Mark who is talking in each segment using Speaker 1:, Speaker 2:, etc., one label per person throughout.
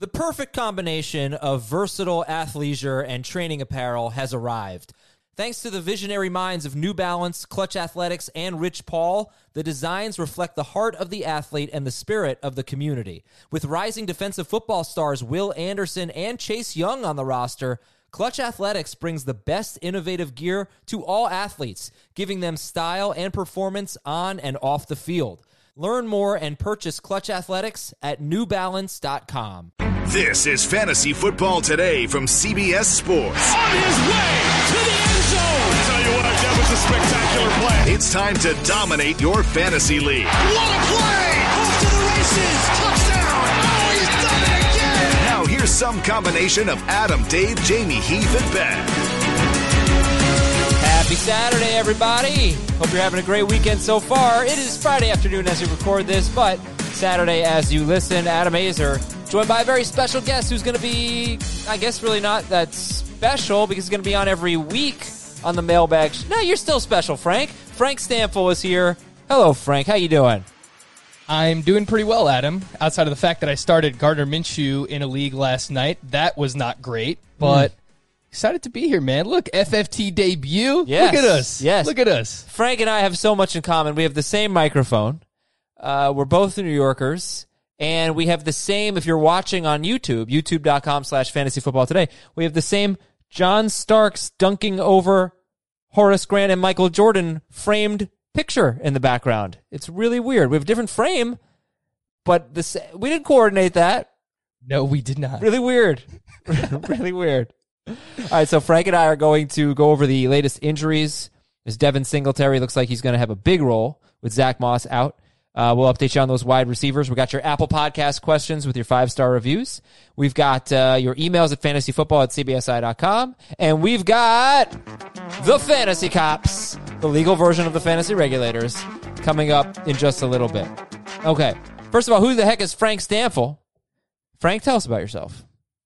Speaker 1: The perfect combination of versatile athleisure and training apparel has arrived. Thanks to the visionary minds of New Balance, Clutch Athletics, and Rich Paul, the designs reflect the heart of the athlete and the spirit of the community. With rising defensive football stars Will Anderson and Chase Young on the roster, Clutch Athletics brings the best innovative gear to all athletes, giving them style and performance on and off the field. Learn more and purchase Clutch Athletics at newbalance.com.
Speaker 2: This is Fantasy Football Today from CBS Sports.
Speaker 3: On his way to the end zone. I tell you what, that was a spectacular play.
Speaker 2: It's time to dominate your fantasy league.
Speaker 3: What a play! Off to the races. Touchdown. Oh, he's done it again.
Speaker 2: Now here's some combination of Adam, Dave, Jamie, Heath, and Ben.
Speaker 1: Happy Saturday, everybody. Hope you're having a great weekend so far. It is Friday afternoon as we record this, but Saturday as you listen. Adam Azer, joined by a very special guest who's going to be, I guess, really not that special because he's going to be on every week on the mailbag. No, you're still special, Frank. Frank Stanfill is here. Hello, Frank. How you doing?
Speaker 4: I'm doing pretty well, Adam, outside of the fact that I started Gardner Minshew in a league last night. That was not great, but excited to be here, man. Look, FFT debut.
Speaker 1: Yes.
Speaker 4: Look at us.
Speaker 1: Yes.
Speaker 4: Look at us.
Speaker 1: Frank and I have so much in common. We have the same microphone. We're both New Yorkers. And we have the same, if you're watching on YouTube, youtube.com/fantasyfootballtoday, we have the same John Starks dunking over Horace Grant and Michael Jordan framed picture in the background. It's really weird. We have a different frame, but we didn't coordinate that.
Speaker 4: No, we did not.
Speaker 1: Really weird. Really weird. All right, so Frank and I are going to go over the latest injuries. As Devin Singletary looks like he's going to have a big role with Zach Moss out. We'll update you on those wide receivers. We got your Apple Podcast questions with your 5-star reviews. We've got your emails at fantasyfootball@cbsi.com. And we've got the Fantasy Cops, the legal version of the Fantasy Regulators, coming up in just a little bit. Okay, first of all, who the heck is Frank Stanfill? Frank, tell us about yourself.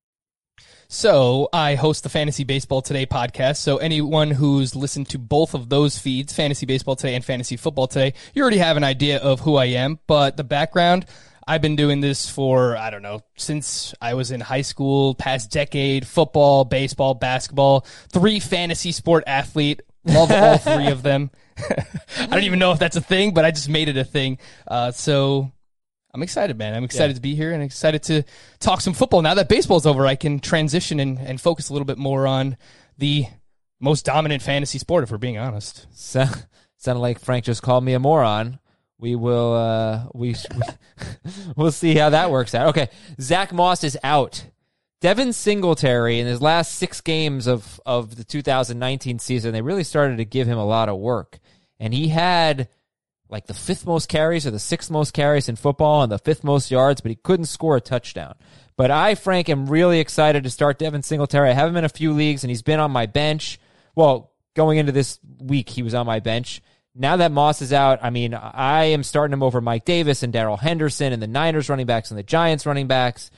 Speaker 4: So I host the Fantasy Baseball Today podcast. So anyone who's listened to both of those feeds, Fantasy Baseball Today and Fantasy Football Today, you already have an idea of who I am. But the background, I've been doing this for, I don't know, since I was in high school, past decade, football, baseball, basketball, 3 fantasy sport athlete. Love all 3 of them. I don't even know if that's a thing, but I just made it a thing. So I'm excited, man. I'm excited to be here and excited to talk some football. Now that baseball's over, I can transition and focus a little bit more on the most dominant fantasy sport, if we're being honest.
Speaker 1: Sounded like Frank just called me a moron. We will we'll see how that works out. Okay, Zach Moss is out. Devin Singletary, in his last 6 games of the 2019 season, they really started to give him a lot of work. And he had like the 5th most carries or the 6th most carries in football and the 5th most yards, but he couldn't score a touchdown. But I, Frank, am really excited to start Devin Singletary. I have him in a few leagues, and he's been on my bench. Well, going into this week, he was on my bench. Now that Moss is out, I mean, I am starting him over Mike Davis and Darrell Henderson and the Niners running backs and the Giants running backs.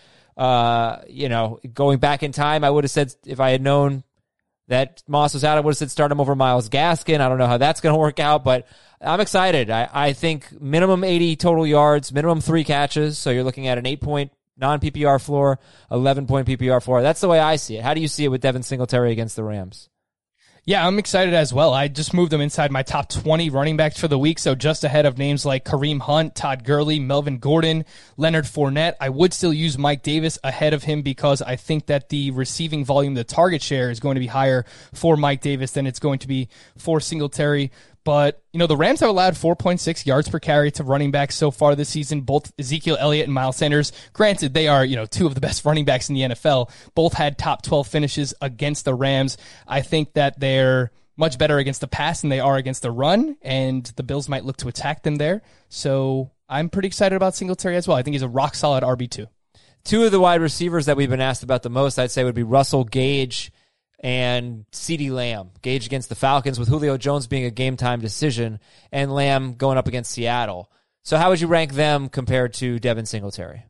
Speaker 1: Going back in time, I would have said, if I had known that Moss was out, I would have said start him over Myles Gaskin. I don't know how that's going to work out, but I'm excited. I think minimum 80 total yards, minimum 3 catches. So you're looking at an 8-point non-PPR floor, 11-point PPR floor. That's the way I see it. How do you see it with Devin Singletary against the Rams?
Speaker 4: Yeah, I'm excited as well. I just moved him inside my top 20 running backs for the week, so just ahead of names like Kareem Hunt, Todd Gurley, Melvin Gordon, Leonard Fournette. I would still use Mike Davis ahead of him because I think that the receiving volume, the target share, is going to be higher for Mike Davis than it's going to be for Singletary. But, the Rams have allowed 4.6 yards per carry to running backs so far this season. Both Ezekiel Elliott and Miles Sanders, granted, they are, 2 of the best running backs in the NFL. Both had top 12 finishes against the Rams. I think that they're much better against the pass than they are against the run, and the Bills might look to attack them there. So I'm pretty excited about Singletary as well. I think he's a rock-solid RB2.
Speaker 1: 2 of the wide receivers that we've been asked about the most, I'd say, would be Russell Gage and CeeDee Lamb. Gage against the Falcons with Julio Jones being a game-time decision, and Lamb going up against Seattle. So how would you rank them compared to Devin Singletary?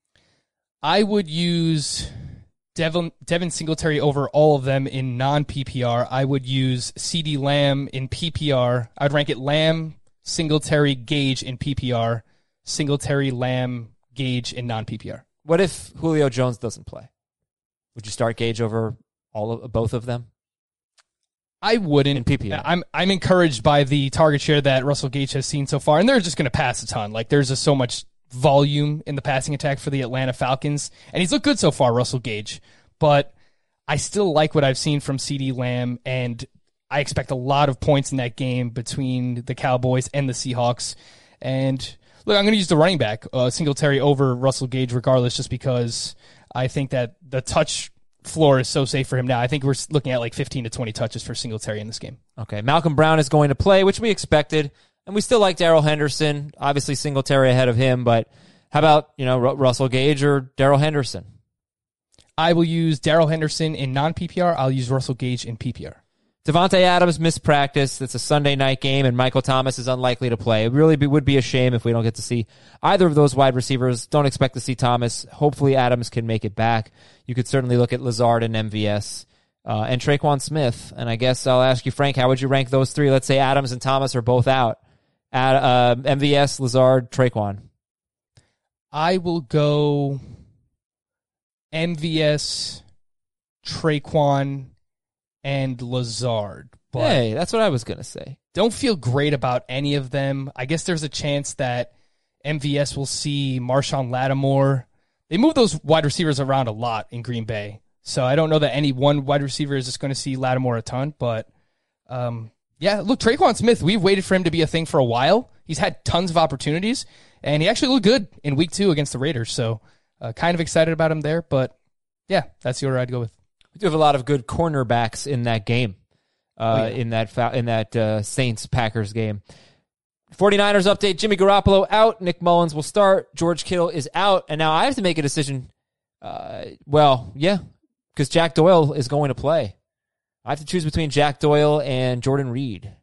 Speaker 4: I would use Devin Singletary over all of them in non-PPR. I would use CeeDee Lamb in PPR. I would rank it Lamb, Singletary, Gage in PPR, Singletary, Lamb, Gage in non-PPR.
Speaker 1: What if Julio Jones doesn't play? Would you start Gage over both of them?
Speaker 4: I wouldn't.
Speaker 1: In PPR.
Speaker 4: I'm encouraged by the target share that Russell Gage has seen so far, and they're just going to pass a ton. Like, there's just so much volume in the passing attack for the Atlanta Falcons, and he's looked good so far, Russell Gage. But I still like what I've seen from CeeDee Lamb, and I expect a lot of points in that game between the Cowboys and the Seahawks. And look, I'm going to use the running back, Singletary, over Russell Gage regardless, just because I think that the touch floor is so safe for him now. I think we're looking at like 15 to 20 touches for Singletary in this game.
Speaker 1: Okay, Malcolm Brown is going to play, which we expected, and we still like Darrell Henderson. Obviously, Singletary ahead of him, but how about Russell Gage or Darrell Henderson?
Speaker 4: I will use Darrell Henderson in non-PPR. I'll use Russell Gage in PPR.
Speaker 1: Devontae Adams missed practice. It's a Sunday night game, and Michael Thomas is unlikely to play. It really would be a shame if we don't get to see either of those wide receivers. Don't expect to see Thomas. Hopefully Adams can make it back. You could certainly look at Lazard and MVS and Traquan Smith. And I guess I'll ask you, Frank, how would you rank those three? Let's say Adams and Thomas are both out. MVS, Lazard, Traquan.
Speaker 4: I will go MVS, Traquan, and Lazard. But
Speaker 1: hey, that's what I was going to say.
Speaker 4: Don't feel great about any of them. I guess there's a chance that MVS will see Marshawn Lattimore. They move those wide receivers around a lot in Green Bay. So I don't know that any one wide receiver is just going to see Lattimore a ton. But, yeah, look, Traquan Smith, we've waited for him to be a thing for a while. He's had tons of opportunities, and he actually looked good in Week 2 against the Raiders. So kind of excited about him there. But, yeah, that's the order I'd go with.
Speaker 1: We do have a lot of good cornerbacks in that game, in that Saints-Packers game. 49ers update, Jimmy Garoppolo out, Nick Mullins will start, George Kittle is out, and now I have to make a decision. Because Jack Doyle is going to play. I have to choose between Jack Doyle and Jordan Reed.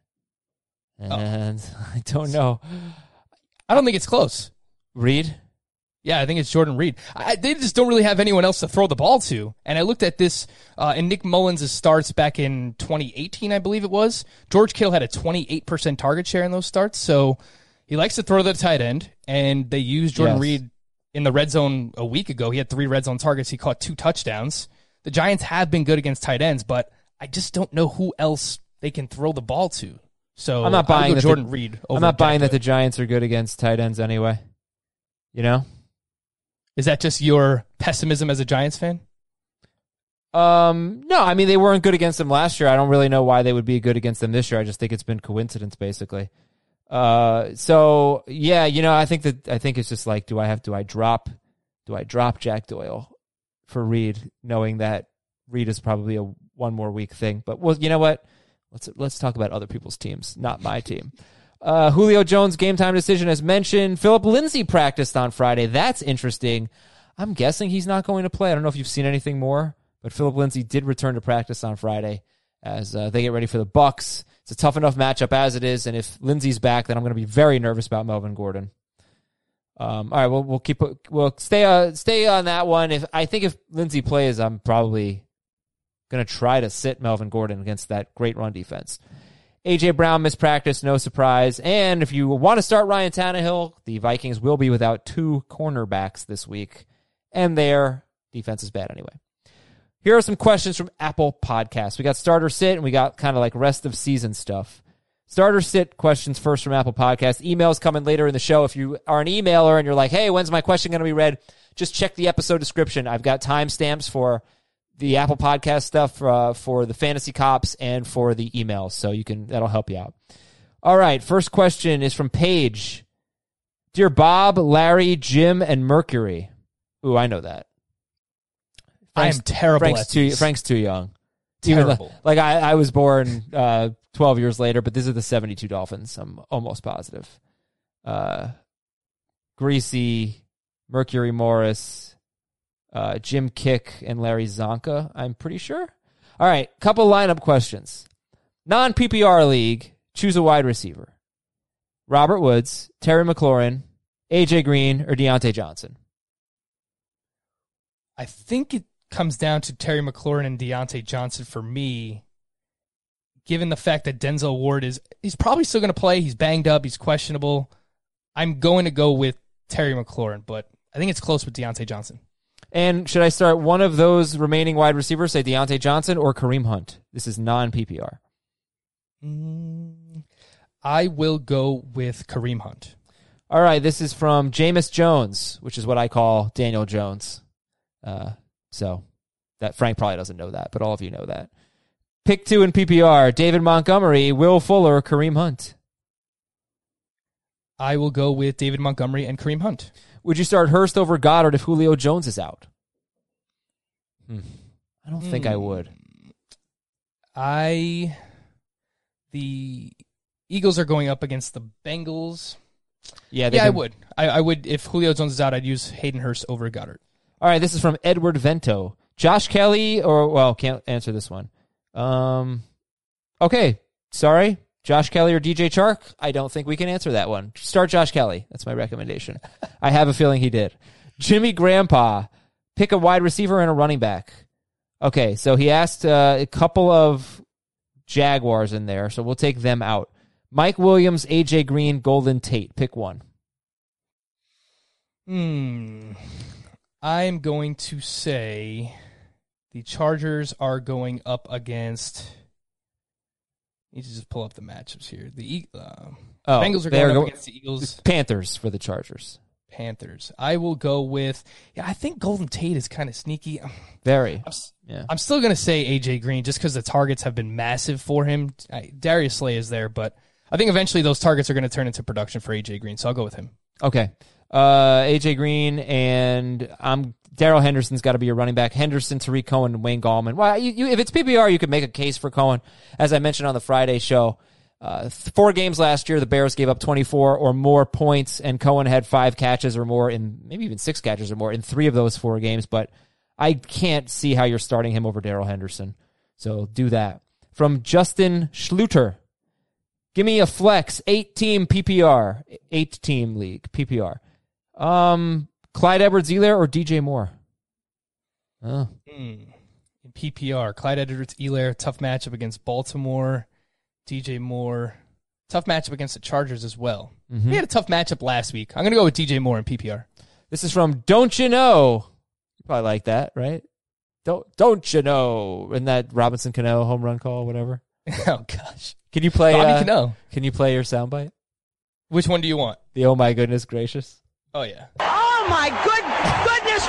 Speaker 1: And I don't know.
Speaker 4: I don't think it's close.
Speaker 1: Reed?
Speaker 4: Yeah, I think it's Jordan Reed. They just don't really have anyone else to throw the ball to. And I looked at this in Nick Mullins' starts back in 2018, I believe it was. George Kittle had a 28% target share in those starts, so he likes to throw the tight end, and they used Jordan Reed in the red zone a week ago. He had 3 red zone targets. He caught 2 touchdowns. The Giants have been good against tight ends, but I just don't know who else they can throw the ball to. So
Speaker 1: I'm not buying that
Speaker 4: Jordan Reed.
Speaker 1: I'm not buying that the Giants are good against tight ends anyway. You know?
Speaker 4: Is that just your pessimism as a Giants fan?
Speaker 1: No, I mean, they weren't good against them last year. I don't really know why they would be good against them this year. I just think it's been coincidence, basically. So yeah, I think it's just like, do I drop Jack Doyle for Reed, knowing that Reed is probably a one more week thing. But well, you know what? Let's talk about other people's teams, not my team. Julio Jones game time decision as mentioned. Philip Lindsay practiced on Friday. That's interesting. I'm guessing he's not going to play. I don't know if you've seen anything more, but Philip Lindsay did return to practice on Friday as they get ready for the Bucs. It's a tough enough matchup as it is, and if Lindsay's back, then I'm going to be very nervous about Melvin Gordon. All right, we'll stay on that one. If Lindsay plays, I'm probably going to try to sit Melvin Gordon against that great run defense. A.J. Brown missed practice, no surprise. And if you want to start Ryan Tannehill, the Vikings will be without 2 cornerbacks this week, and their defense is bad anyway. Here are some questions from Apple Podcasts. We got starter sit, and we got kind of like rest of season stuff. Starter sit questions first from Apple Podcasts. Emails coming later in the show. If you are an emailer and you're like, hey, when's my question going to be read? Just check the episode description. I've got timestamps for the Apple Podcast stuff, for the Fantasy Cops and for the emails. So that'll help you out. All right. First question is from Paige. Dear Bob, Larry, Jim, and Mercury. Ooh, I know that.
Speaker 4: I am terrible at these.
Speaker 1: Frank's too young.
Speaker 4: Terrible.
Speaker 1: Like I was born 12 years later, but these are the 72 Dolphins. I'm almost positive. Greasy, Mercury Morris, Jim Kick, and Larry Zonka, I'm pretty sure. All right, couple lineup questions. Non-PPR league, choose a wide receiver. Robert Woods, Terry McLaurin, A.J. Green, or Deontay Johnson?
Speaker 4: I think it comes down to Terry McLaurin and Deontay Johnson for me, given the fact that Denzel Ward he's probably still going to play. He's banged up. He's questionable. I'm going to go with Terry McLaurin, but I think it's close with Deontay Johnson.
Speaker 1: And should I start one of those remaining wide receivers, say Deontay Johnson or Kareem Hunt? This is non-PPR.
Speaker 4: I will go with Kareem Hunt.
Speaker 1: All right, this is from Jameis Jones, which is what I call Daniel Jones. So that Frank probably doesn't know that, but all of you know that. Pick 2 in PPR, David Montgomery, Will Fuller, Kareem Hunt.
Speaker 4: I will go with David Montgomery and Kareem Hunt.
Speaker 1: Would you start Hurst over Goddard if Julio Jones is out? I don't think I would.
Speaker 4: The Eagles are going up against the Bengals.
Speaker 1: Yeah,
Speaker 4: I would. I would. If Julio Jones is out, I'd use Hayden Hurst over Goddard.
Speaker 1: All right, this is from Edward Vento. Josh Kelly can't answer this one. Okay, sorry. Josh Kelly or DJ Chark? I don't think we can answer that one. Start Josh Kelly. That's my recommendation. I have a feeling he did. Jimmy Grandpa. Pick a wide receiver and a running back. Okay, so he asked a couple of Jaguars in there, so we'll take them out. Mike Williams, AJ Green, Golden Tate. Pick one.
Speaker 4: I'm going to say the Chargers are going up against... I need to just pull up the matchups here. The Bengals are going up against the Eagles.
Speaker 1: Panthers for the Chargers.
Speaker 4: Panthers. I will go with... Yeah, I think Golden Tate is kind of sneaky.
Speaker 1: Very.
Speaker 4: I'm still going to say A.J. Green just because the targets have been massive for him. Darius Slay is there, but I think eventually those targets are going to turn into production for A.J. Green, so I'll go with him.
Speaker 1: Okay. A.J. Green and Darrell Henderson's got to be your running back. Henderson, Tariq Cohen, and Wayne Gallman. Well, if it's PPR, you could make a case for Cohen. As I mentioned on the Friday show, 4 games last year, the Bears gave up 24 or more points, and Cohen had 5 catches or more, maybe even 6 catches or more in 3 of those 4 games. But I can't see how you're starting him over Darrell Henderson. So do that. From Justin Schluter. Give me a flex, 8-team PPR, 8-team league PPR. Clyde Edwards-Helaire or DJ Moore?
Speaker 4: In PPR, Clyde Edwards-Helaire, tough matchup against Baltimore. DJ Moore, tough matchup against the Chargers as well. We had a tough matchup last week. I'm going to go with DJ Moore in PPR.
Speaker 1: This is from Don't You Know. You probably like that, right? Don't You Know. In that Robinson Cano home run call, whatever.
Speaker 4: Oh, gosh.
Speaker 1: Can you play
Speaker 4: Bobby Cano.
Speaker 1: Can you play your soundbite?
Speaker 4: Which one do you want?
Speaker 1: The Oh My Goodness Gracious.
Speaker 4: Oh, yeah.
Speaker 5: Oh, my goodness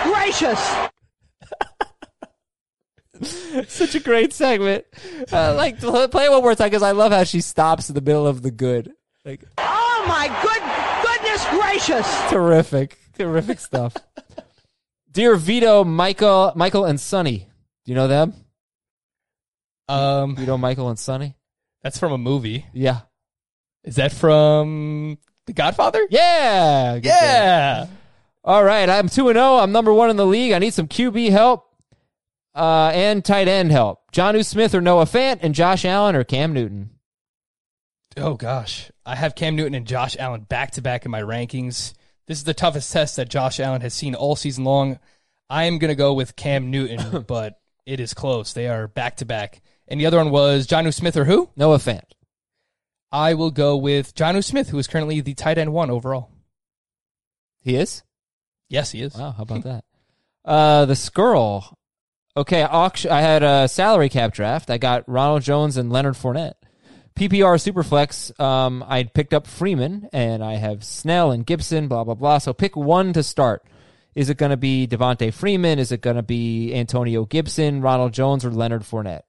Speaker 5: gracious.
Speaker 1: Such a great segment. Play it one more time because I love how she stops in the middle of the good. Like,
Speaker 5: Oh, my goodness gracious.
Speaker 1: Terrific stuff. Dear Vito, Michael, and Sonny. Do you know them? Vito, Michael, and Sonny?
Speaker 4: That's from a movie.
Speaker 1: Yeah.
Speaker 4: Is that from The Godfather?
Speaker 1: Yeah.
Speaker 4: Yeah.
Speaker 1: All right. I'm 2-0. I'm number 1 in the league. I need some QB help and tight end help. Jonnu Smith or Noah Fant, and Josh Allen or Cam Newton.
Speaker 4: Oh, gosh. I have Cam Newton and Josh Allen back-to-back in my rankings. This is the toughest test that Josh Allen has seen all season long. I am going to go with Cam Newton, but it is close. They are back-to-back. And the other one was Jonnu Smith or who?
Speaker 1: Noah Fant.
Speaker 4: I will go with Jonnu Smith, who is currently the tight end 1 overall.
Speaker 1: He is?
Speaker 4: Yes, he is.
Speaker 1: Wow, how about that? The Skrull. Okay, I had a salary cap draft. I got Ronald Jones and Leonard Fournette. PPR Superflex, I picked up Freeman, and I have Snell and Gibson, blah, blah, blah. So pick one to start. Is it going to be Devontae Freeman? Is it going to be Antonio Gibson, Ronald Jones, or Leonard Fournette?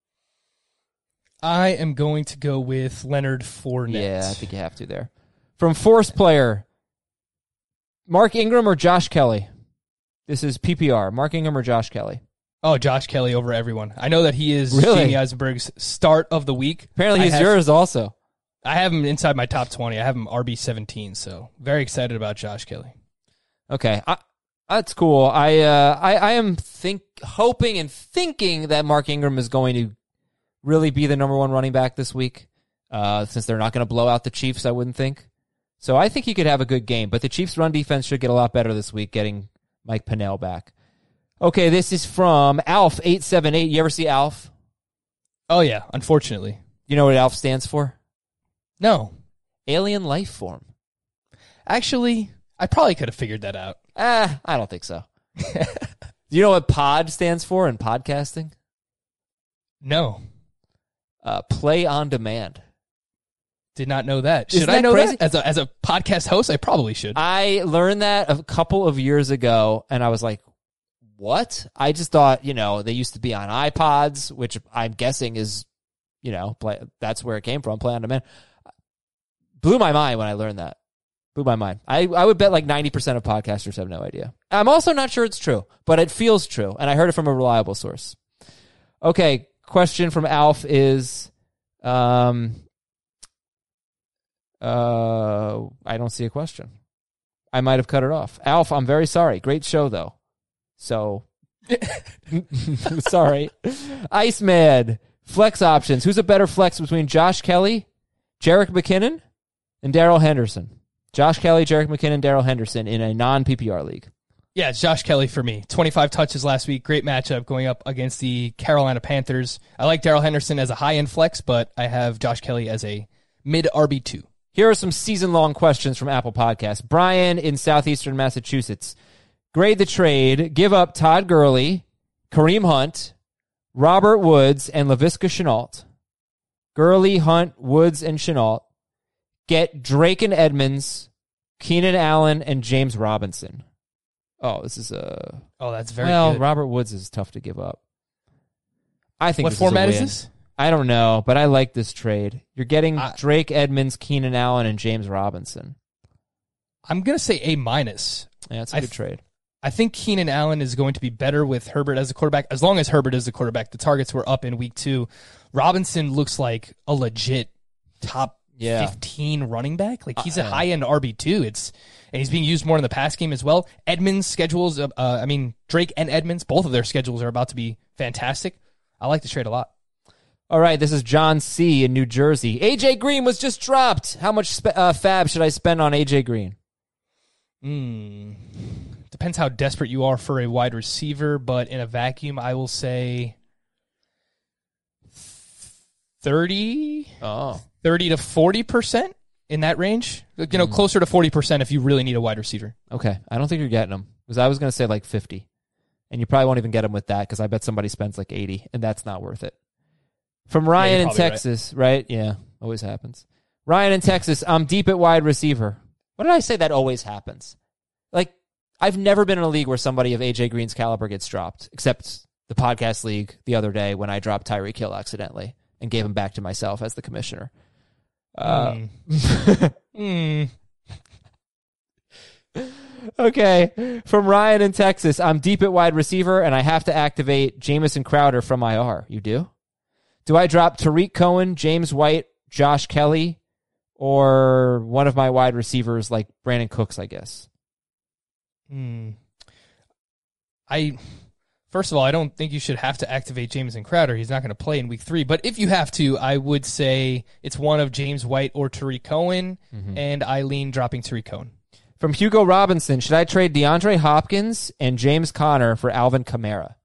Speaker 4: I am going to go with Leonard Fournette.
Speaker 1: Yeah, I think you have to there. From Force Player, Mark Ingram or Josh Kelly? This is PPR. Mark Ingram or Josh Kelly?
Speaker 4: Oh, Josh Kelly over everyone. I know that he is
Speaker 1: Really?
Speaker 4: Jamie Eisenberg's start of the week.
Speaker 1: Apparently he's yours also.
Speaker 4: I have him inside my top 20. I have him RB17, so very excited about Josh Kelly.
Speaker 1: Okay, that's cool. I am hoping and thinking that Mark Ingram is going to really be the number 1 running back this week, since they're not going to blow out the Chiefs, I wouldn't think. So I think he could have a good game, but the Chiefs' run defense should get a lot better this week, getting Mike Pennell back. Okay, this is from Alf878. You ever see Alf?
Speaker 4: Oh, yeah, unfortunately.
Speaker 1: You know what Alf stands for?
Speaker 4: No.
Speaker 1: Alien life form.
Speaker 4: Actually, I probably could have figured that out.
Speaker 1: I don't think so. Do you know what pod stands for in podcasting?
Speaker 4: No.
Speaker 1: Play on demand.
Speaker 4: Did not know that.
Speaker 1: Isn't
Speaker 4: Should I
Speaker 1: that
Speaker 4: know
Speaker 1: crazy?
Speaker 4: that? As a podcast host, I probably should.
Speaker 1: I learned that a couple of years ago, and I was like, what? I just thought, they used to be on iPods, which I'm guessing is, that's where it came from, play on demand. Blew my mind when I learned that. Blew my mind. I would bet like 90% of podcasters have no idea. I'm also not sure it's true, but it feels true, and I heard it from a reliable source. Okay, question from Alf is, I don't see a question. I might have cut it off. Alf, I'm very sorry. Great show, though. So, sorry. Iceman, flex options. Who's a better flex between Josh Kelly, Jerick McKinnon, and Darrell Henderson? Josh Kelly, Jerick McKinnon, Darrell Henderson in a non-PPR league.
Speaker 4: Yeah, it's Josh Kelly for me. 25 touches last week. Great matchup going up against the Carolina Panthers. I like Darrell Henderson as a high-end flex, but I have Josh Kelly as a mid-RB2.
Speaker 1: Here are some season-long questions from Apple Podcasts. Brian in southeastern Massachusetts. Grade the trade. Give up Todd Gurley, Kareem Hunt, Robert Woods, and Laviska Shenault. Gurley, Hunt, Woods, and Shenault. Get Drake and Edmonds, Keenan Allen, and James Robinson. Oh, this is a...
Speaker 4: Oh, that's very good.
Speaker 1: Robert Woods is tough to give up. I think
Speaker 4: what
Speaker 1: this
Speaker 4: format
Speaker 1: is a win.
Speaker 4: this?
Speaker 1: I don't know, but I like this trade. You're getting Drake, Edmonds, Keenan Allen, and James Robinson.
Speaker 4: I'm going to say A-.
Speaker 1: Yeah, it's a good trade.
Speaker 4: I think Keenan Allen is going to be better with Herbert as a quarterback. As long as Herbert is the quarterback, the targets were up in week 2. Robinson looks like a legit top 15 running back. Like he's a high-end RB2. And he's being used more in the pass game as well. Edmonds' schedules, Drake and Edmonds, both of their schedules are about to be fantastic. I like the trade a lot.
Speaker 1: All right, this is John C. in New Jersey. AJ Green was just dropped. How much fab should I spend on AJ Green?
Speaker 4: Depends how desperate you are for a wide receiver, but in a vacuum, I will say 30 to 40%. In that range, closer to 40% if you really need a wide receiver.
Speaker 1: Okay, I don't think you're getting them because I was going to say like 50, and you probably won't even get them with that because I bet somebody spends like 80, and that's not worth it. From Ryan in Texas, right? Yeah, always happens. Ryan in Texas, I'm deep at wide receiver. What did I say? That always happens. Like I've never been in a league where somebody of AJ Green's caliber gets dropped, except the podcast league the other day when I dropped Tyreek Hill accidentally and gave him back to myself as the commissioner. Okay, from Ryan in Texas, I'm deep at wide receiver, and I have to activate Jamison Crowder from IR. You do? Do I drop Tariq Cohen, James White, Josh Kelly, or one of my wide receivers like Brandon Cooks, I guess?
Speaker 4: First of all, I don't think you should have to activate Jamison Crowder. He's not going to play in week 3. But if you have to, I would say it's one of James White or Tariq Cohen, and I lean dropping Tariq Cohen.
Speaker 1: From Hugo Robinson, should I trade DeAndre Hopkins and James Conner for Alvin Kamara?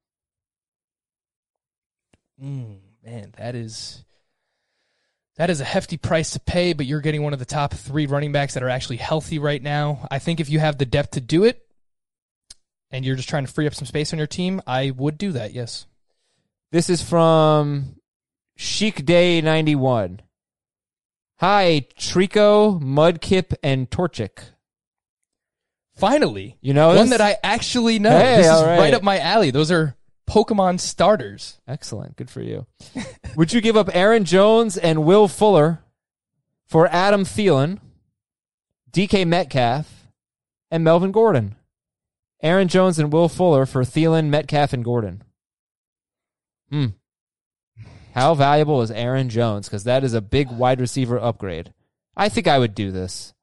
Speaker 4: Man, that is a hefty price to pay, but you're getting one of the top 3 running backs that are actually healthy right now. I think if you have the depth to do it, and you're just trying to free up some space on your team, I would do that, yes.
Speaker 1: This is from Chic Day 91. Hi, Trico, Mudkip, and Torchic.
Speaker 4: Finally.
Speaker 1: You know
Speaker 4: one
Speaker 1: this?
Speaker 4: that I actually know.
Speaker 1: Hey,
Speaker 4: this is
Speaker 1: all
Speaker 4: right up my alley. Those are Pokemon starters.
Speaker 1: Excellent. Good for you. Would you give up Aaron Jones and Will Fuller for Adam Thielen, DK Metcalf, and Melvin Gordon? Aaron Jones and Will Fuller for Thielen, Metcalf, and Gordon. How valuable is Aaron Jones? Because that is a big wide receiver upgrade. I think I would do this.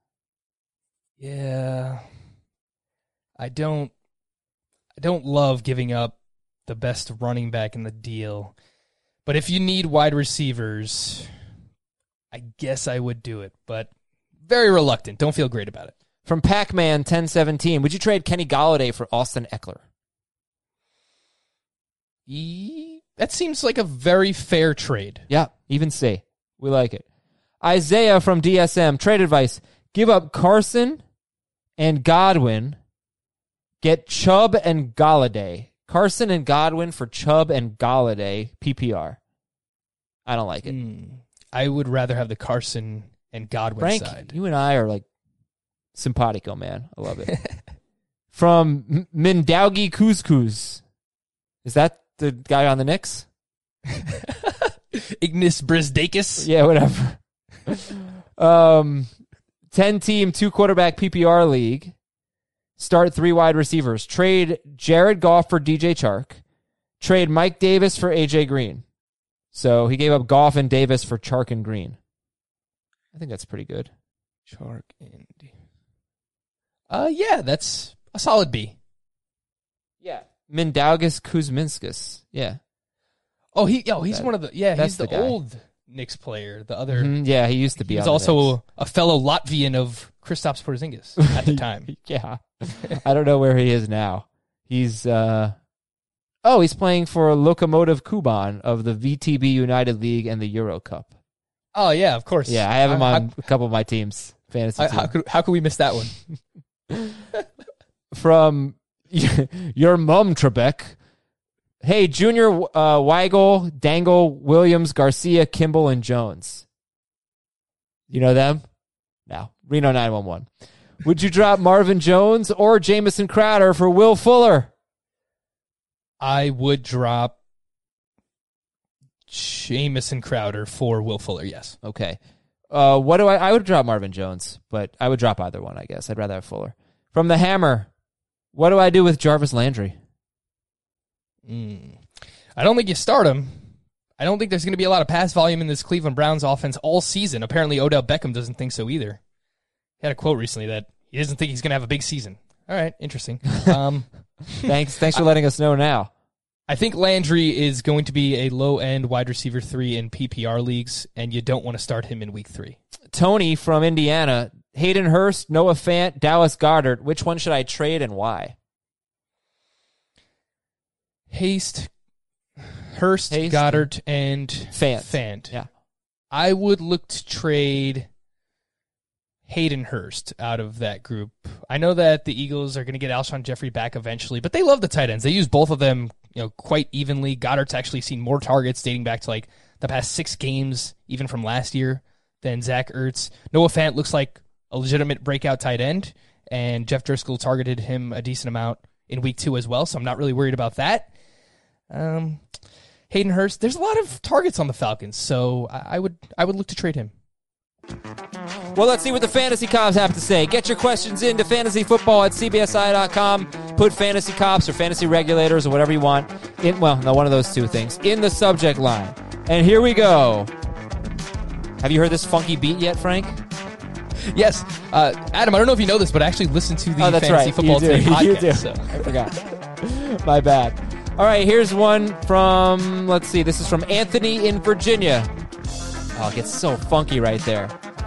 Speaker 4: Yeah. I don't love giving up the best running back in the deal. But if you need wide receivers, I guess I would do it. But very reluctant. Don't feel great about it.
Speaker 1: From Pac-Man 1017, would you trade Kenny Golladay for Austin Eckler?
Speaker 4: That seems like a very fair trade.
Speaker 1: Yeah, even C. We like it. Isaiah from DSM, trade advice. Give up Carson and Godwin. Get Chubb and Golladay. Carson and Godwin for Chubb and Galladay, PPR. I don't like it.
Speaker 4: I would rather have the Carson and Godwin
Speaker 1: Frank,
Speaker 4: side.
Speaker 1: you and I are like simpatico, man. I love it. From Mindaugi Kuzkuz. Is that the guy on the Knicks?
Speaker 4: Ignis Brisdakis.
Speaker 1: Yeah, whatever. 10-team, 2-quarterback PPR league. Start 3 wide receivers. Trade Jared Goff for DJ Chark. Trade Mike Davis for AJ Green. So he gave up Goff and Davis for Chark and Green. I think that's pretty good.
Speaker 4: Chark and yeah, that's a solid B.
Speaker 1: Yeah. Mindaugas Kuzminskas. Yeah.
Speaker 4: He's one of the
Speaker 1: that's
Speaker 4: he's the
Speaker 1: the guy.
Speaker 4: old Knicks player. The other
Speaker 1: Yeah, he used to be
Speaker 4: he was
Speaker 1: on the
Speaker 4: also
Speaker 1: Knicks.
Speaker 4: a fellow Latvian of Kristaps Porzingis at the time.
Speaker 1: Yeah. I don't know where he is now. He's he's playing for Lokomotiv Kuban of the VTB United League and the Euro Cup.
Speaker 4: Oh yeah, of course.
Speaker 1: Yeah, I have him on a couple of my teams. Fantasy team.
Speaker 4: How could we miss that one?
Speaker 1: From your mom, Trebek. Hey, Junior Weigel, Dangle, Williams, Garcia, Kimball, and Jones. You know them? No. Reno 911. Would you drop Marvin Jones or Jamison Crowder for Will Fuller?
Speaker 4: I would drop Jamison Crowder for Will Fuller, yes.
Speaker 1: Okay. I would drop Marvin Jones, but I would drop either one, I guess. I'd rather have Fuller. From the Hammer, what do I do with Jarvis Landry?
Speaker 4: I don't think you start him. I don't think there's going to be a lot of pass volume in this Cleveland Browns offense all season. Apparently, Odell Beckham doesn't think so either. He had a quote recently that he doesn't think he's going to have a big season. All right, interesting.
Speaker 1: Thanks for letting us know now.
Speaker 4: I think Landry is going to be a low-end wide receiver 3 in PPR leagues, and you don't want to start him in week 3.
Speaker 1: Tony from Indiana, Hayden Hurst, Noah Fant, Dallas Goedert. Which one should I trade and why?
Speaker 4: Hurst, Goddard, and Fant.
Speaker 1: Yeah.
Speaker 4: I would look to trade Hayden Hurst out of that group. I know that the Eagles are going to get Alshon Jeffrey back eventually, but they love the tight ends. They use both of them, quite evenly. Goddard's actually seen more targets dating back to like the past 6 games, even from last year, than Zach Ertz. Noah Fant looks like a legitimate breakout tight end, and Jeff Driscoll targeted him a decent amount in week 2 as well, so I'm not really worried about that. Hayden Hurst, there's a lot of targets on the Falcons, so I would look to trade him.
Speaker 1: Well, let's see what the Fantasy Cops have to say. Get your questions into fantasyfootball@cbsi.com. Put Fantasy Cops or Fantasy Regulators or whatever you want one of those two things in the subject line. And here we go. Have you heard this funky beat yet, Frank?
Speaker 4: Yes. Adam, I don't know if you know this, but I actually listen to the Fantasy Football Today podcast.
Speaker 1: You do.
Speaker 4: So.
Speaker 1: I forgot. My bad. All right, here's one from, let's see, this is from Anthony in Virginia. Oh, it gets so funky right there.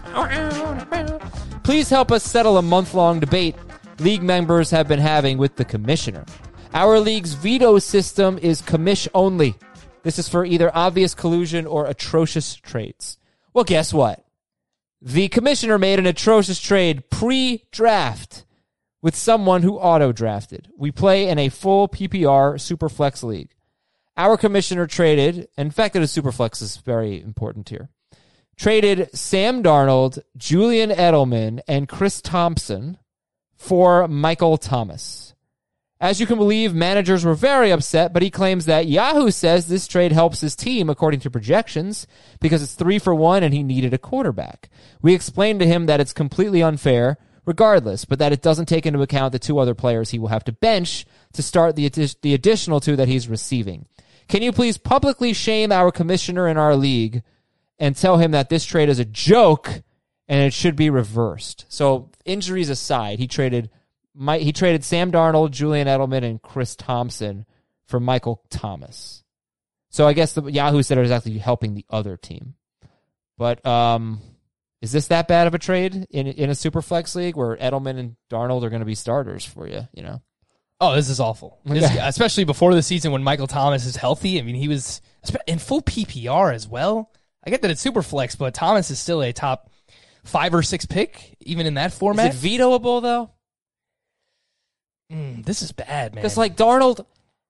Speaker 1: Please help us settle a month-long debate league members have been having with the commissioner. Our league's veto system is commish only. This is for either obvious collusion or atrocious trades. Well, guess what? The commissioner made an atrocious trade pre-draft with someone who auto-drafted. We play in a full PPR Superflex league. Our commissioner traded, and the fact that a Superflex is very important here, traded Sam Darnold, Julian Edelman, and Chris Thompson for Michael Thomas. As you can believe, managers were very upset, but he claims that Yahoo says this trade helps his team according to projections because it's 3-for-1 and he needed a quarterback. We explained to him that it's completely unfair regardless, but that it doesn't take into account the 2 other players he will have to bench to start the additional 2 that he's receiving. Can you please publicly shame our commissioner in our league and tell him that this trade is a joke and it should be reversed? So injuries aside, he traded Sam Darnold, Julian Edelman, and Chris Thompson for Michael Thomas. So I guess the Yahoo said it was actually helping the other team. But is this that bad of a trade in a Superflex league where Edelman and Darnold are going to be starters for you,
Speaker 4: Oh, this is awful. Especially before the season when Michael Thomas is healthy. I mean, he was in full PPR as well. I get that it's Superflex, but Thomas is still a top 5 or 6 pick, even in that format.
Speaker 1: Is it vetoable, though?
Speaker 4: This is bad, man.
Speaker 1: Because, Darnold,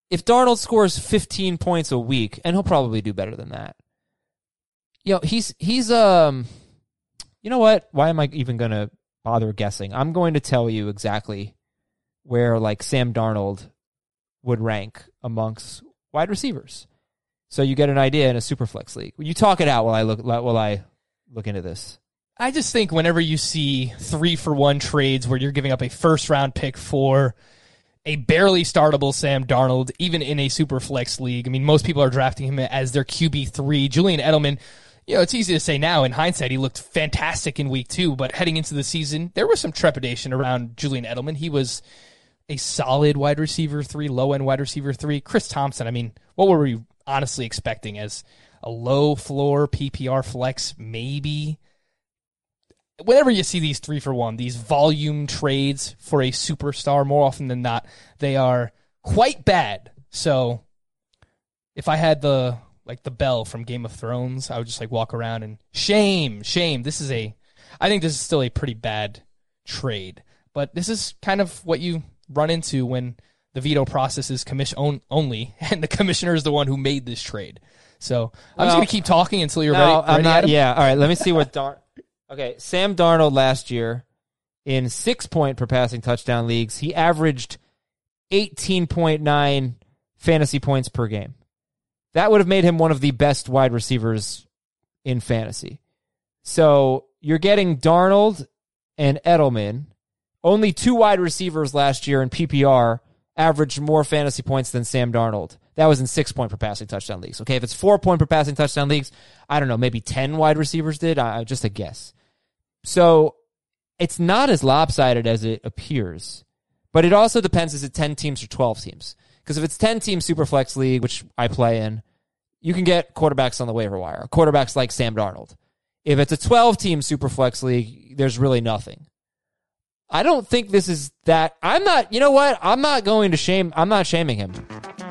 Speaker 1: if Darnold scores 15 points a week, and he'll probably do better than that. He's you know what? Why am I even going to bother guessing? I'm going to tell you exactly where like Sam Darnold would rank amongst wide receivers. So you get an idea in a Superflex league. You talk it out while I look into this.
Speaker 4: I just think whenever you see 3-for-1 trades where you're giving up a first-round pick for a barely startable Sam Darnold, even in a Superflex league, I mean, most people are drafting him as their QB3. Julian Edelman, it's easy to say now. In hindsight, he looked fantastic in week 2, but heading into the season, there was some trepidation around Julian Edelman. He was a solid wide receiver 3, low-end wide receiver 3. Chris Thompson, I mean, what were we honestly expecting as a low-floor PPR flex, maybe? Whenever you see these 3-for-1, these volume trades for a superstar, more often than not, they are quite bad. So if I had the bell from Game of Thrones, I would just walk around and shame. I think this is still a pretty bad trade. But this is kind of what you run into when the veto process is commission only, and the commissioner is the one who made this trade. So I'm just going to keep talking until you're ready.
Speaker 1: I'm not.
Speaker 4: Adam?
Speaker 1: Yeah. All right. Let me see what Okay, Sam Darnold last year in 6-point per passing touchdown leagues, he averaged 18.9 fantasy points per game. That would have made him one of the best wide receivers in fantasy. So you're getting Darnold and Edelman. Only 2 wide receivers last year in PPR averaged more fantasy points than Sam Darnold. That was in 6-point per passing touchdown leagues. Okay, if it's 4-point per passing touchdown leagues, I don't know, maybe 10 wide receivers did. Just a guess. So it's not as lopsided as it appears, but it also depends, is it 10 teams or 12 teams? Because if it's 10-team Superflex league, which I play in, you can get quarterbacks on the waiver wire, quarterbacks like Sam Darnold. If it's a 12-team Superflex league, there's really nothing. I don't think this is that. I'm not shaming him.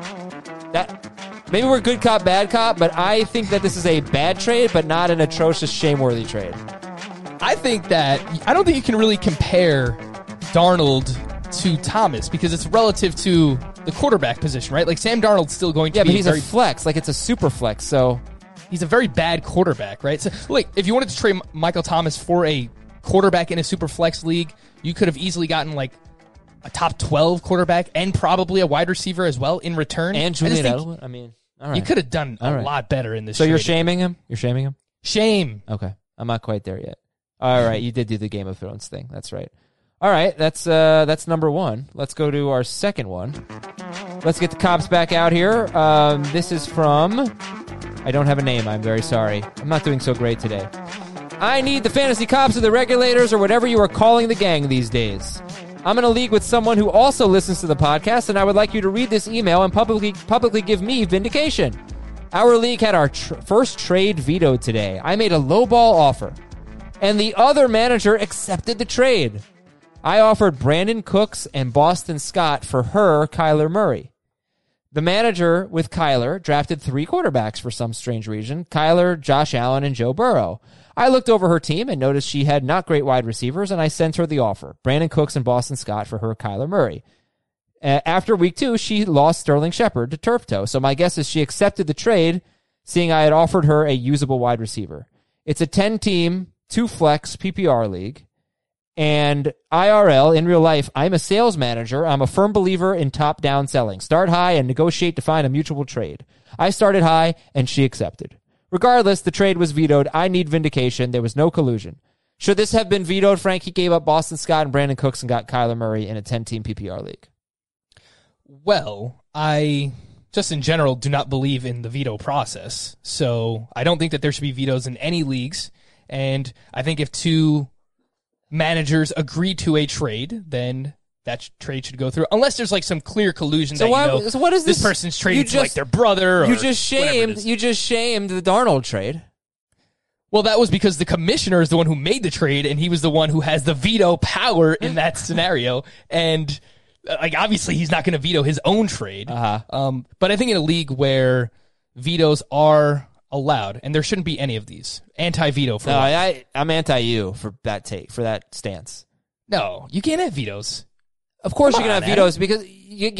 Speaker 1: Maybe we're good cop, bad cop, but I think that this is a bad trade, but not an atrocious, shameworthy trade.
Speaker 4: I don't think you can really compare Darnold to Thomas because it's relative to the quarterback position, right? Like Sam Darnold's still going to be
Speaker 1: but he's a flex, like it's a super flex, so
Speaker 4: he's a very bad quarterback, right? So like if you wanted to trade Michael Thomas for a quarterback in a super flex league, you could have easily gotten like a top 12 quarterback and probably a wide receiver as well in return.
Speaker 1: And Julian Edelman. I mean, all right.
Speaker 4: You could have done a lot better in this.
Speaker 1: So
Speaker 4: trade.
Speaker 1: You're shaming him? You're shaming him?
Speaker 4: Shame.
Speaker 1: Okay. I'm not quite there yet. All right. You did do the Game of Thrones thing. That's right. All right. That's number 1. Let's go to our second one. Let's get the cops back out here. This is from... I don't have a name. I'm very sorry. I'm not doing so great today. I need the fantasy cops or the regulators or whatever you are calling the gang these days. I'm in a league with someone who also listens to the podcast, and I would like you to read this email and publicly give me vindication. Our league had our first trade vetoed today. I made a lowball offer, and the other manager accepted the trade. I offered Brandon Cooks and Boston Scott for her, Kyler Murray. The manager with Kyler drafted 3 quarterbacks for some strange reason: Kyler, Josh Allen, and Joe Burrow. I looked over her team and noticed she had not great wide receivers, and I sent her the offer: Brandon Cooks and Boston Scott for her, Kyler Murray. After week 2, she lost Sterling Shepard to turf toe, so my guess is she accepted the trade, seeing I had offered her a usable wide receiver. It's a 10-team, 2-flex PPR league, and IRL, in real life, I'm a sales manager. I'm a firm believer in top-down selling. Start high and negotiate to find a mutual trade. I started high, and she accepted. Regardless, the trade was vetoed. I need vindication. There was no collusion. Should this have been vetoed, Frank? He gave up Boston Scott and Brandon Cooks and got Kyler Murray in a 10-team PPR league.
Speaker 4: Well, I just in general do not believe in the veto process. So I don't think that there should be vetoes in any leagues. And I think if 2 managers agree to a trade, then that trade should go through. Unless there's like some clear collusion
Speaker 1: so what is
Speaker 4: this person's trading to like their brother or
Speaker 1: you just shamed the Darnold trade.
Speaker 4: Well, that was because the commissioner is the one who made the trade, and he was the one who has the veto power in that scenario. And like obviously he's not going to veto his own trade.
Speaker 1: Uh-huh.
Speaker 4: But I think in a league where vetoes are allowed, and there shouldn't be any of these, anti-veto for life.
Speaker 1: I'm anti-you for that stance.
Speaker 4: No, you can't have vetoes.
Speaker 1: Of course you can have vetoes because you get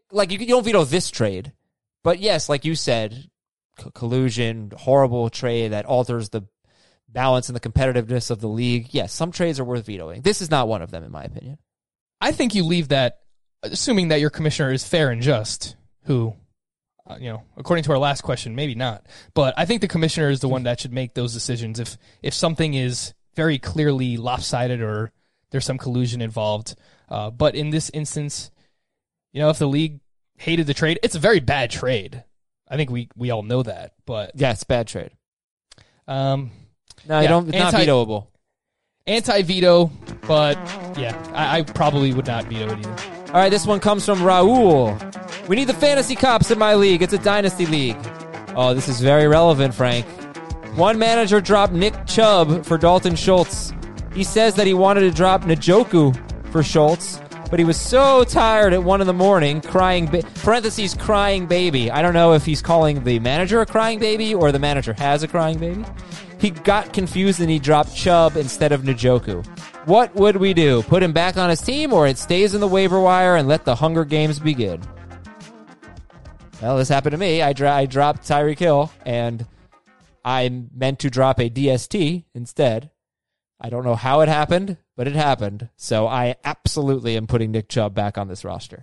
Speaker 1: like you don't veto this trade, but yes, like you said, collusion, horrible trade that alters the balance and the competitiveness of the league. Yes, some trades are worth vetoing. This is not one of them, in my opinion.
Speaker 4: I think you leave that, assuming that your commissioner is fair and just, who, according to our last question, maybe not. But I think the commissioner is the one that should make those decisions. If something is very clearly lopsided or there's some collusion involved. But in this instance, if the league hated the trade, it's a very bad trade. I think we all know that. But
Speaker 1: yeah, it's a bad trade.
Speaker 4: No,
Speaker 1: it's not vetoable.
Speaker 4: Anti-veto, but yeah, I probably would not veto it either.
Speaker 1: All right, this one comes from Raul. We need the fantasy cops in my league. It's a dynasty league. Oh, this is very relevant, Frank. One manager dropped Nick Chubb for Dalton Schultz. He says that he wanted to drop Njoku for Schultz, but he was so tired at 1 a.m, crying baby. I don't know if he's calling the manager a crying baby or the manager has a crying baby. He got confused and he dropped Chubb instead of Njoku. What would we do? Put him back on his team, or it stays in the waiver wire and let the Hunger Games begin? Well, this happened to me. I dropped Tyreek Hill, and I meant to drop a DST instead. I don't know how it happened, but it happened. So I absolutely am putting Nick Chubb back on this roster.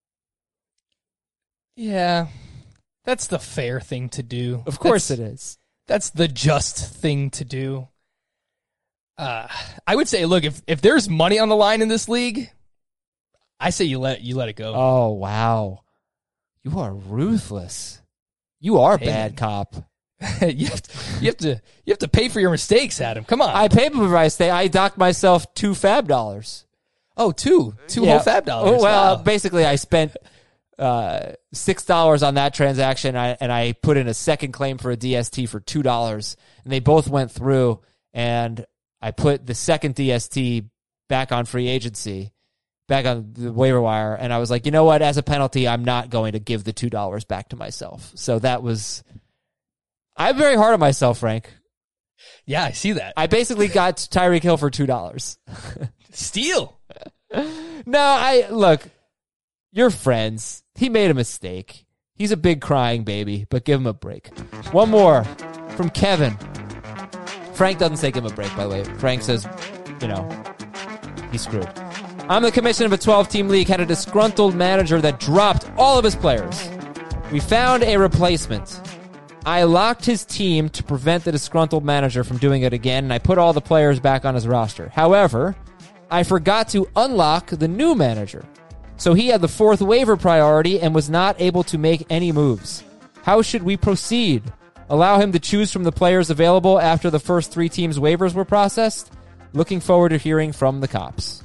Speaker 4: Yeah, that's the fair thing to do.
Speaker 1: Of course it is.
Speaker 4: That's the just thing to do. I would say, look, if there's money on the line in this league, I say you let it go.
Speaker 1: Oh, wow. You are ruthless. You are bad cop.
Speaker 4: you have to pay for your mistakes, Adam. Come on.
Speaker 1: I paid for my mistake. I docked myself $2 fab.
Speaker 4: Oh, two whole fab dollars.
Speaker 1: Well,
Speaker 4: wow.
Speaker 1: Basically, I spent $6 on that transaction, and I put in a second claim for a DST for $2, and they both went through. And I put the second DST back on free agency, back on the waiver wire, and I was like, you know what? As a penalty, I'm not going to give the $2 back to myself. So that was. I'm very hard on myself, Frank.
Speaker 4: Yeah, I see that.
Speaker 1: I basically got Tyreek Hill for $2.
Speaker 4: Steal.
Speaker 1: No, look, you're friends. He made a mistake. He's a big crying baby, but give him a break. One more from Kevin. Frank doesn't say give him a break, by the way. Frank says, he's screwed. I'm the commissioner of a 12-team league, had a disgruntled manager that dropped all of his players. We found a replacement. I locked his team to prevent the disgruntled manager from doing it again, and I put all the players back on his roster. However, I forgot to unlock the new manager. So he had the 4th waiver priority and was not able to make any moves. How should we proceed? Allow him to choose from the players available after the first 3 teams' waivers were processed? Looking forward to hearing from the cops.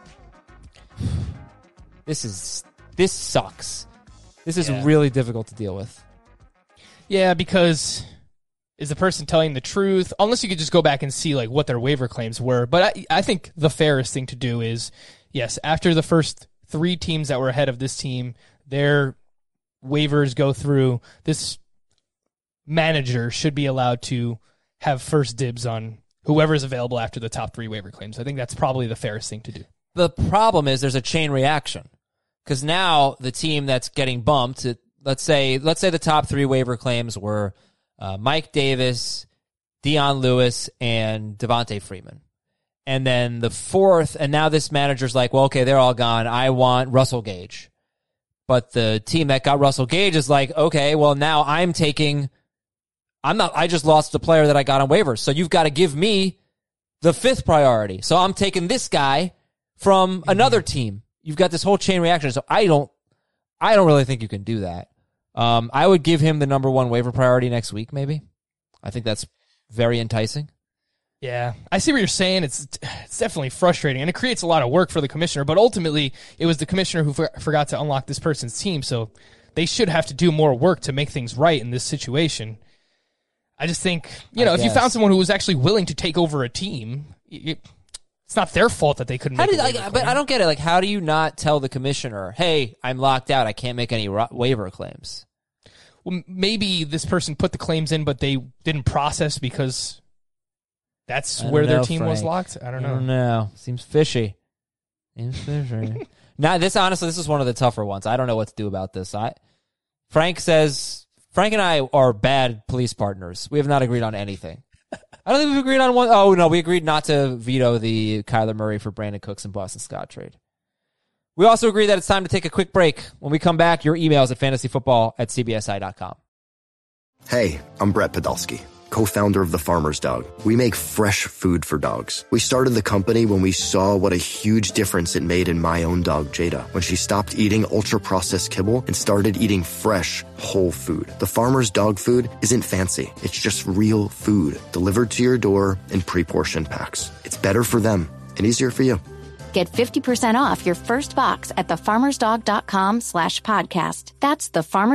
Speaker 1: This sucks. This is really difficult to deal with.
Speaker 4: Yeah, because is the person telling the truth? Unless you could just go back and see like what their waiver claims were. But I think the fairest thing to do is, yes, after the first 3 teams that were ahead of this team, their waivers go through, this manager should be allowed to have first dibs on whoever's available after the top 3 waiver claims. I think that's probably the fairest thing to do.
Speaker 1: The problem is there's a chain reaction. Because now the team that's getting bumped, let's say the top 3 waiver claims were Mike Davis, Dion Lewis, and Devontae Freeman. And then the 4th, and now this manager's like, well, okay, they're all gone. I want Russell Gage. But the team that got Russell Gage is like, okay, well, now I just lost the player that I got on waivers. So you've got to give me the 5th priority. So I'm taking this guy from another team. You've got this whole chain reaction. So I don't really think you can do that. I would give him the number 1 waiver priority next week, maybe. I think that's very enticing.
Speaker 4: Yeah, I see what you're saying. It's definitely frustrating, and it creates a lot of work for the commissioner, but ultimately, it was the commissioner who forgot to unlock this person's team, so they should have to do more work to make things right in this situation. I just think, if you found someone who was actually willing to take over a team, it's not their fault that they couldn't make a waiver claim.
Speaker 1: But I don't get it. Like, how do you not tell the commissioner, hey, I'm locked out, I can't make any waiver claims?
Speaker 4: Well, maybe this person put the claims in, but they didn't process because that's where their team was locked. I don't know.
Speaker 1: Seems fishy. Now, this is one of the tougher ones. I don't know what to do about this. Frank and I are bad police partners. We have not agreed on anything. I don't think we've agreed on one. Oh, no, we agreed not to veto the Kyler Murray for Brandon Cooks and Boston Scott trade. We also agree that it's time to take a quick break. When we come back, your emails at fantasyfootball@cbsi.com.
Speaker 6: Hey, I'm Brett Podolsky, co-founder of The Farmer's Dog. We make fresh food for dogs. We started the company when we saw what a huge difference it made in my own dog, Jada, when she stopped eating ultra-processed kibble and started eating fresh, whole food. The Farmer's Dog food isn't fancy. It's just real food delivered to your door in pre-portioned packs. It's better for them and easier for you.
Speaker 7: Get 50% off your first box at thefarmersdog.com/podcast. That's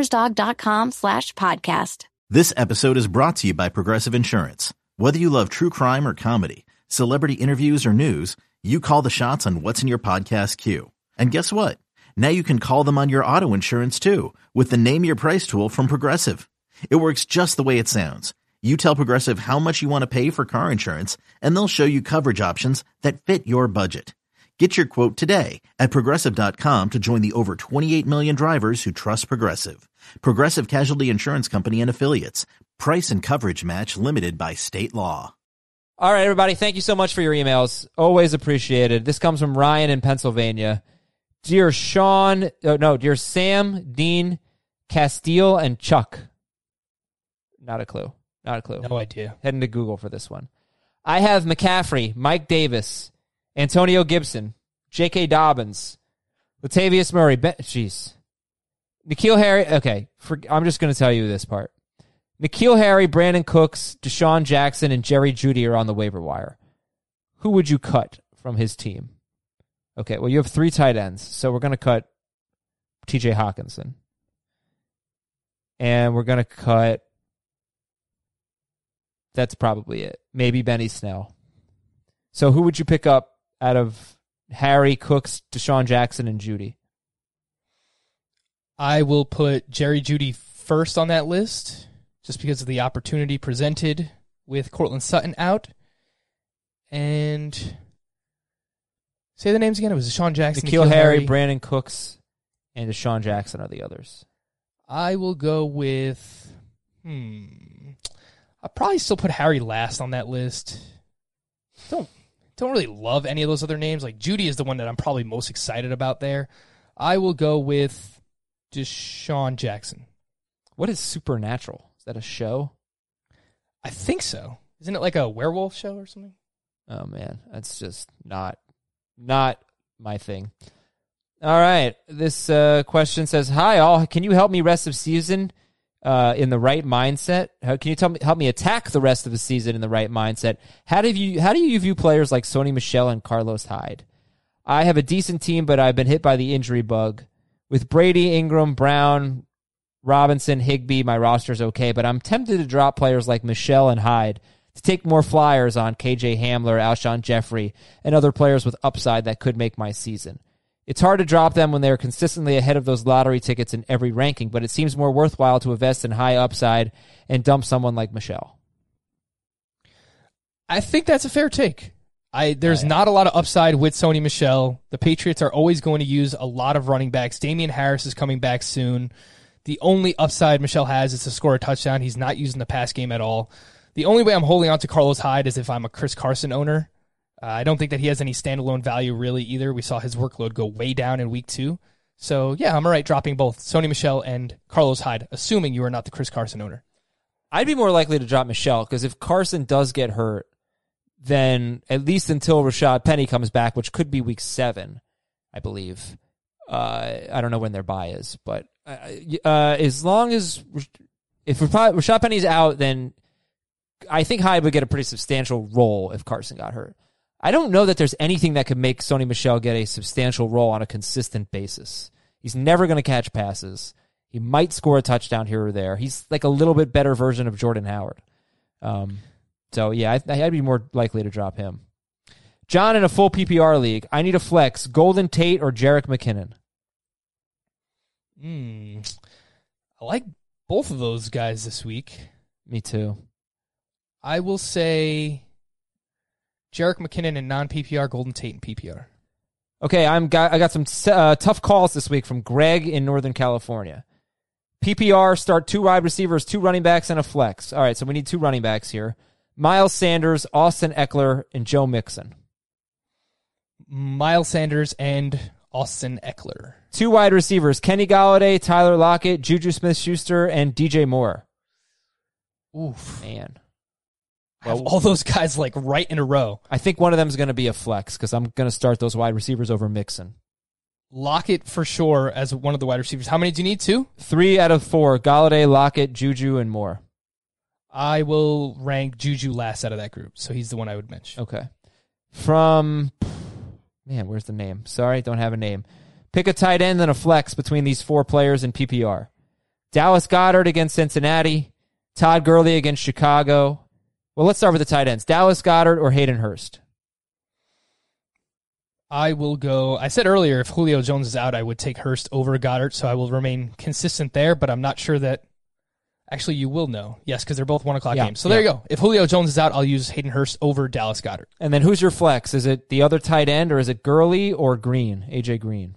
Speaker 7: thefarmersdog.com/podcast.
Speaker 8: This episode is brought to you by Progressive Insurance. Whether you love true crime or comedy, celebrity interviews or news, you call the shots on what's in your podcast queue. And guess what? Now you can call them on your auto insurance too with the Name Your Price tool from Progressive. It works just the way it sounds. You tell Progressive how much you want to pay for car insurance, and they'll show you coverage options that fit your budget. Get your quote today at Progressive.com to join the over 28 million drivers who trust Progressive. Progressive Casualty Insurance Company and Affiliates. Price and coverage match limited by state law.
Speaker 1: All right, everybody. Thank you so much for your emails. Always appreciated. This comes from Ryan in Pennsylvania. Dear Sam, Dean, Castile, and Chuck. Not a clue.
Speaker 4: No idea.
Speaker 1: Heading to Google for this one. I have McCaffrey, Mike Davis, Antonio Gibson, J.K. Dobbins, Latavius Murray. N'Keal Harry. Okay, I'm just going to tell you this part. N'Keal Harry, Brandon Cooks, Deshaun Jackson, and Jerry Jeudy are on the waiver wire. Who would you cut from his team? Okay, well, you have 3 tight ends, so we're going to cut T.J. Hawkinson. And we're going to cut... That's probably it. Maybe Benny Snell. So who would you pick up out of Harry, Cooks, Deshaun Jackson, and Jeudy?
Speaker 4: I will put Jerry Jeudy first on that list, just because of the opportunity presented with Cortland Sutton out. And say the names again. It was Deshaun Jackson,
Speaker 1: N'Keal Harry, Brandon Cooks, and Deshaun Jackson are the others.
Speaker 4: I will go with... I'll probably still put Harry last on that list. Don't really love any of those other names. Like Jeudy is the one that I'm probably most excited about there. I will go with Deshaun Jackson.
Speaker 1: What is Supernatural? Is that a show?
Speaker 4: I think so. Isn't it like a werewolf show or something?
Speaker 1: Oh man, that's just not my thing. All right, this question says, "Hi all, can you help me rest of season in the right mindset? Can you help me attack the rest of the season in the right mindset? How do you view players like Sony Michel and Carlos Hyde? I have a decent team, but I've been hit by the injury bug. With Brady, Ingram, Brown, Robinson, Higbee, my roster's okay, but I'm tempted to drop players like Michel and Hyde to take more flyers on KJ Hamler, Alshon Jeffrey, and other players with upside that could make my season. It's hard to drop them when they're consistently ahead of those lottery tickets in every ranking, but it seems more worthwhile to invest in high upside and dump someone like Michel."
Speaker 4: I think that's a fair take. There's not a lot of upside with Sony Michel. The Patriots are always going to use a lot of running backs. Damian Harris is coming back soon. The only upside Michel has is to score a touchdown. He's not using the pass game at all. The only way I'm holding on to Carlos Hyde is if I'm a Chris Carson owner. I don't think that he has any standalone value really either. We saw his workload go way down in week 2. So, yeah, I'm all right dropping both Sony Michel and Carlos Hyde, assuming you are not the Chris Carson owner.
Speaker 1: I'd be more likely to drop Michel because if Carson does get hurt, then at least until Rashad Penny comes back, which could be week 7, I believe. I don't know when their bye is, but as long as if Rashad Penny's out, then I think Hyde would get a pretty substantial role if Carson got hurt. I don't know that there's anything that could make Sony Michel get a substantial role on a consistent basis. He's never going to catch passes. He might score a touchdown here or there. He's like a little bit better version of Jordan Howard. So, yeah, I'd be more likely to drop him. John, in a full PPR league, I need a flex, Golden Tate or Jerick McKinnon?
Speaker 4: I like both of those guys this week.
Speaker 1: Me too.
Speaker 4: I will say Jerick McKinnon in non-PPR, Golden Tate in PPR.
Speaker 1: Okay, I got some tough calls this week from Greg in Northern California. PPR, start 2 wide receivers, 2 running backs, and a flex. All right, so we need 2 running backs here. Miles Sanders, Austin Eckler, and Joe Mixon.
Speaker 4: Miles Sanders and Austin Eckler.
Speaker 1: 2 wide receivers, Kenny Golladay, Tyler Lockett, Juju Smith-Schuster, and DJ Moore.
Speaker 4: Oof.
Speaker 1: Man.
Speaker 4: I have all those guys like right in a row.
Speaker 1: I think one of them is going to be a flex because I'm going to start those wide receivers over Mixon.
Speaker 4: Lockett for sure as one of the wide receivers. How many do you need? 2?
Speaker 1: 3 out of 4. Golladay, Lockett, Juju, and Moore.
Speaker 4: I will rank Juju last out of that group, so he's the one I would mention.
Speaker 1: Okay. From, man, where's the name? Sorry, don't have a name. Pick a tight end and a flex between these 4 players in PPR. Dallas Goedert against Cincinnati. Todd Gurley against Chicago. Well, let's start with the tight ends. Dallas Goedert or Hayden Hurst?
Speaker 4: I will go. I said earlier if Julio Jones is out, I would take Hurst over Goddard, so I will remain consistent there, but I'm not sure that. Actually, you will know. Yes, because they're both 1 o'clock games. So there you go. If Julio Jones is out, I'll use Hayden Hurst over Dallas Goedert.
Speaker 1: And then who's your flex? Is it the other tight end or is it Gurley or Green, AJ Green?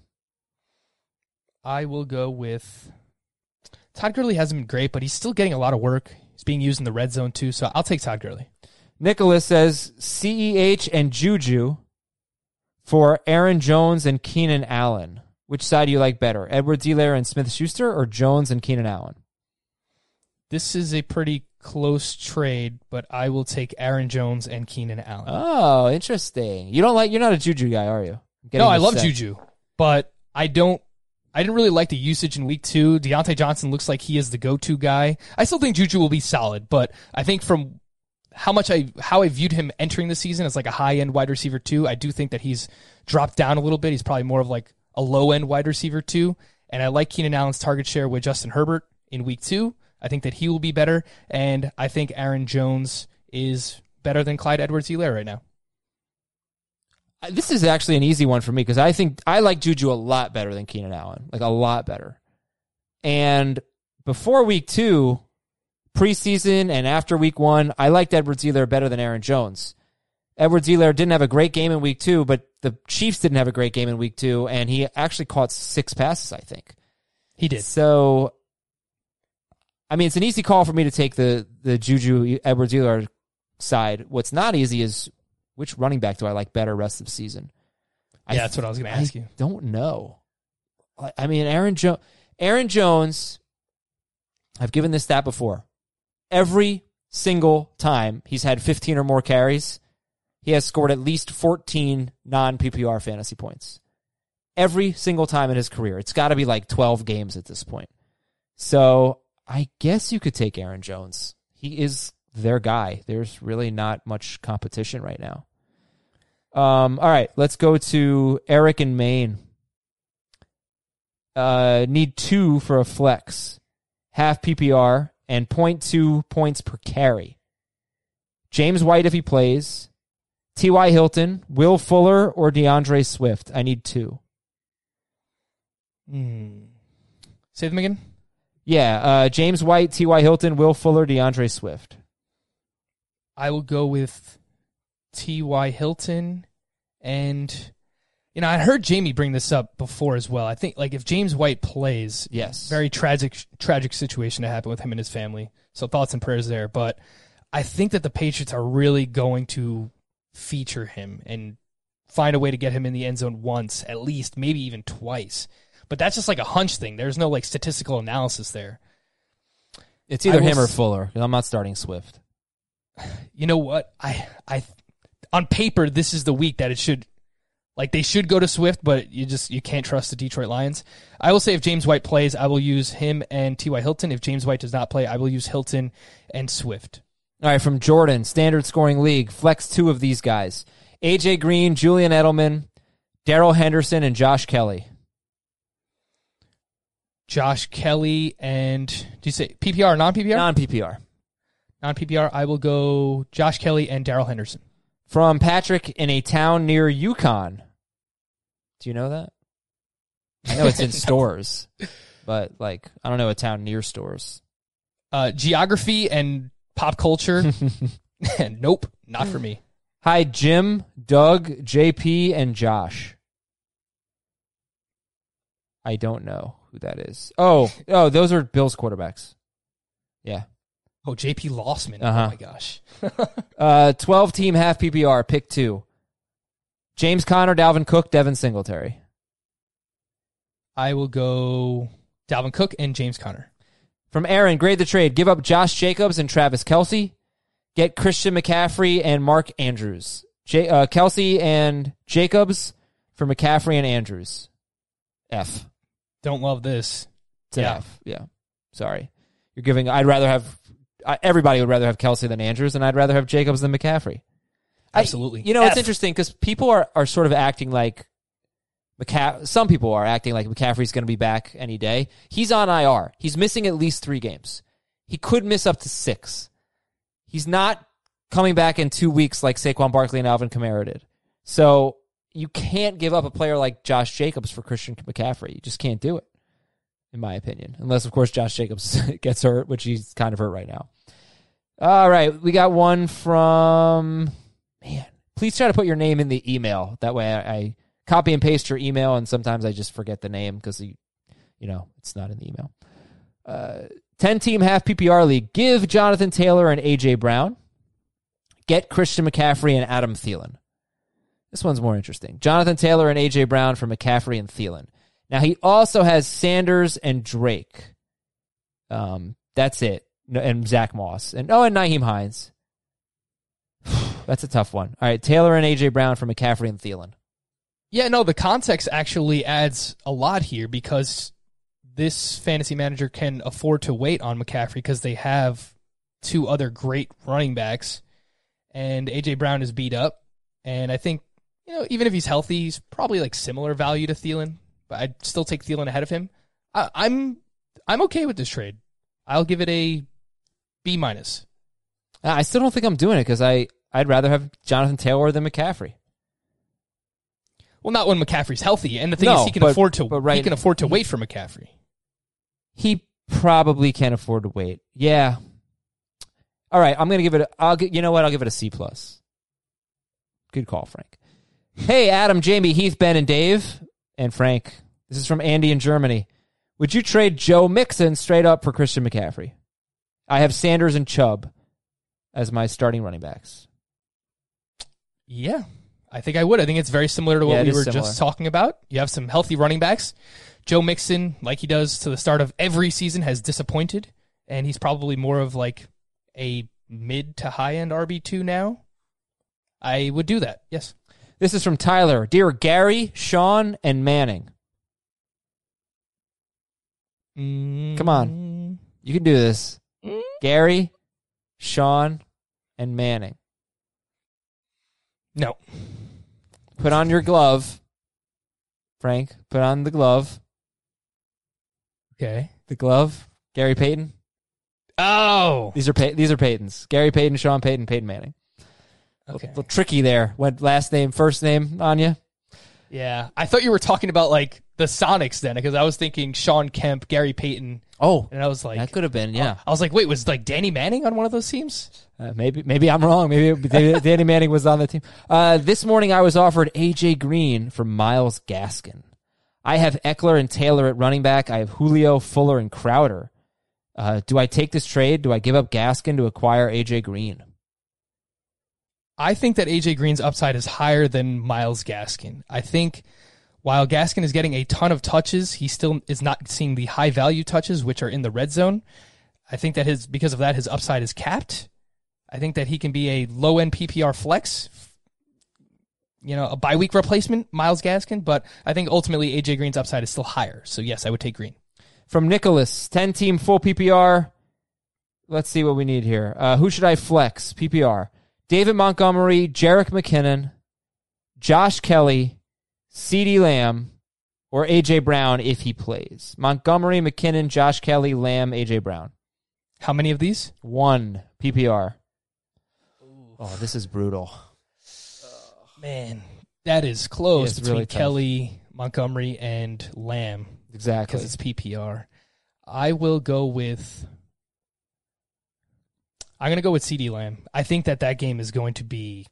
Speaker 4: I will go with. Todd Gurley hasn't been great, but he's still getting a lot of work. He's being used in the red zone too, so I'll take Todd Gurley.
Speaker 1: Nicholas says CEH and Juju for Aaron Jones and Keenan Allen. Which side do you like better, Edwards-Helaire and Smith-Schuster or Jones and Keenan Allen?
Speaker 4: This is a pretty close trade, but I will take Aaron Jones and Keenan Allen.
Speaker 1: Oh, interesting. You're not a Juju guy, are you?
Speaker 4: No, I love Juju, but I didn't really like the usage in week 2. Deontay Johnson looks like he is the go-to guy. I still think Juju will be solid, but I think from how I viewed him entering the season as like a high-end wide receiver 2, I do think that he's dropped down a little bit. He's probably more of like a low-end wide receiver 2, and I like Keenan Allen's target share with Justin Herbert in week 2. I think that he will be better, and I think Aaron Jones is better than Clyde Edwards-Helaire right now.
Speaker 1: This is actually an easy one for me because I think I like Juju a lot better than Keenan Allen, like a lot better. And before week 2, preseason and after week 1, I liked Edwards-Helaire better than Aaron Jones. Edwards-Helaire didn't have a great game in week 2, but the Chiefs didn't have a great game in week 2, and he actually caught 6 passes, I think.
Speaker 4: He did.
Speaker 1: So, I mean, it's an easy call for me to take the Juju Edwards-Helaire side. What's not easy is which running back do I like better rest of the season?
Speaker 4: Yeah, that's what I was going to ask you.
Speaker 1: I don't know. I mean, Aaron Jones, I've given this stat before. Every single time he's had 15 or more carries, he has scored at least 14 non-PPR fantasy points. Every single time in his career. It's got to be like 12 games at this point. So I guess you could take Aaron Jones. He is their guy. There's really not much competition right now. All right, let's go to Eric in Maine. Need 2 for a flex. Half PPR and 0.2 points per carry. James White if he plays. T.Y. Hilton, Will Fuller, or DeAndre Swift. I need 2.
Speaker 4: Say them again?
Speaker 1: Yeah, James White, T.Y. Hilton, Will Fuller, DeAndre Swift.
Speaker 4: I will go with T.Y. Hilton, and I heard Jamie bring this up before as well. I think like if James White plays,
Speaker 1: yes,
Speaker 4: very tragic situation to happen with him and his family. So thoughts and prayers there. But I think that the Patriots are really going to feature him and find a way to get him in the end zone once, at least, maybe even twice. But that's just like a hunch thing. There's no like statistical analysis there.
Speaker 1: It's either him or Fuller. I'm not starting Swift.
Speaker 4: You know what? I on paper, this is the week that it should, like they should go to Swift, but you can't trust the Detroit Lions. I will say if James White plays, I will use him and T.Y. Hilton. If James White does not play, I will use Hilton and Swift.
Speaker 1: All right, from Jordan, standard scoring league, flex 2 of these guys. AJ Green, Julian Edelman, Darrell Henderson, and Josh Kelly.
Speaker 4: Josh Kelly and, do you say PPR or non-PPR?
Speaker 1: Non-PPR.
Speaker 4: Non-PPR, I will go Josh Kelly and Darrell Henderson.
Speaker 1: From Patrick, in a town near Yukon. Do you know that? I know it's in stores, but like I don't know a town near stores.
Speaker 4: Geography and pop culture. Nope, not for me.
Speaker 1: Hi, Jim, Doug, JP, and Josh. I don't know who that is. Oh, those are Bills quarterbacks. Yeah.
Speaker 4: Oh, JP Lossman.
Speaker 1: Uh-huh.
Speaker 4: Oh, my gosh.
Speaker 1: 12-team half PPR, pick 2. James Conner, Dalvin Cook, Devin Singletary.
Speaker 4: I will go Dalvin Cook and James Conner.
Speaker 1: From Aaron, grade the trade. Give up Josh Jacobs and Travis Kelce. Get Christian McCaffrey and Mark Andrews. Kelce and Jacobs for McCaffrey and Andrews. F.
Speaker 4: Don't love this.
Speaker 1: It's an F. Yeah. Sorry. You're giving... everybody would rather have Kelce than Andrews, and I'd rather have Jacobs than McCaffrey.
Speaker 4: Absolutely.
Speaker 1: It's interesting because people are sort of acting like... some people are acting like McCaffrey's going to be back any day. He's on IR. He's missing at least 3 games. He could miss up to 6. He's not coming back in 2 weeks like Saquon Barkley and Alvin Kamara did. So you can't give up a player like Josh Jacobs for Christian McCaffrey. You just can't do it, in my opinion. Unless, of course, Josh Jacobs gets hurt, which he's kind of hurt right now. All right, we got one from... Man, please try to put your name in the email. That way I copy and paste your email, and sometimes I just forget the name because, it's not in the email. 10-team half PPR league. Give Jonathan Taylor and A.J. Brown. Get Christian McCaffrey and Adam Thielen. This one's more interesting. Jonathan Taylor and A.J. Brown for McCaffrey and Thielen. Now, he also has Sanders and Drake. That's it. And Zach Moss. And Nyheim Hines. That's a tough one. All right, Taylor and A.J. Brown for McCaffrey and Thielen.
Speaker 4: Yeah, no, the context actually adds a lot here because this fantasy manager can afford to wait on McCaffrey because they have 2 other great running backs, and A.J. Brown is beat up. And I think, even if he's healthy, he's probably like similar value to Thielen, but I'd still take Thielen ahead of him. I'm okay with this trade. I'll give it a B-.
Speaker 1: I still don't think I'm doing it because I'd rather have Jonathan Taylor than McCaffrey.
Speaker 4: Well, not when McCaffrey's healthy, and the thing is, he can afford to wait for McCaffrey.
Speaker 1: He probably can't afford to wait. Yeah. All right, I'm gonna give it. I'll give it a C+. Good call, Frank. Hey, Adam, Jamie, Heath, Ben, and Dave, and Frank. This is from Andy in Germany. Would you trade Joe Mixon straight up for Christian McCaffrey? I have Sanders and Chubb as my starting running backs.
Speaker 4: Yeah, I think I would. I think it's very similar to what we were just talking about. You have some healthy running backs. Joe Mixon, like he does to the start of every season, has disappointed, and he's probably more of like a mid to high-end RB2 now. I would do that, yes.
Speaker 1: This is from Tyler. Dear Gary, Sean, and Manning. Come on. You can do this. Gary, Sean, and Manning.
Speaker 4: No.
Speaker 1: Put on your glove. Frank, put on the glove.
Speaker 4: Okay.
Speaker 1: The glove. Gary Payton.
Speaker 4: Oh.
Speaker 1: These are Paytons. Gary Payton, Sean Payton, Peyton Manning.
Speaker 4: Okay.
Speaker 1: A little tricky there. Went last name, first name on you.
Speaker 4: Yeah. I thought you were talking about like the Sonics then, because I was thinking Sean Kemp, Gary Payton.
Speaker 1: Oh.
Speaker 4: And I was like,
Speaker 1: that could have been, yeah.
Speaker 4: I was like, wait, was like Danny Manning on one of those teams?
Speaker 1: Maybe I'm wrong. Maybe Danny Manning was on the team. This morning I was offered A.J. Green for Myles Gaskin. I have Eckler and Taylor at running back. I have Julio, Fuller, and Crowder. Do I take this trade? Do I give up Gaskin to acquire A.J. Green?
Speaker 4: I think that A.J. Green's upside is higher than Myles Gaskin. I think while Gaskin is getting a ton of touches, he still is not seeing the high-value touches, which are in the red zone. I think that because of that, his upside is capped. I think that he can be a low-end PPR flex, a bye-week replacement, Myles Gaskin, but I think ultimately A.J. Green's upside is still higher. So, yes, I would take Green.
Speaker 1: From Nicholas, 10-team full PPR. Let's see what we need here. Who should I flex? PPR. David Montgomery, Jerick McKinnon, Josh Kelly, CeeDee Lamb, or A.J. Brown if he plays. Montgomery, McKinnon, Josh Kelly, Lamb, A.J. Brown.
Speaker 4: How many of these?
Speaker 1: 1 PPR. Ooh. Oh, this is brutal.
Speaker 4: Man, that is close between
Speaker 1: really
Speaker 4: Kelly, Montgomery, and Lamb.
Speaker 1: Exactly.
Speaker 4: Because it's PPR. I'm going to go with CeeDee Lamb. I think that game is going to be...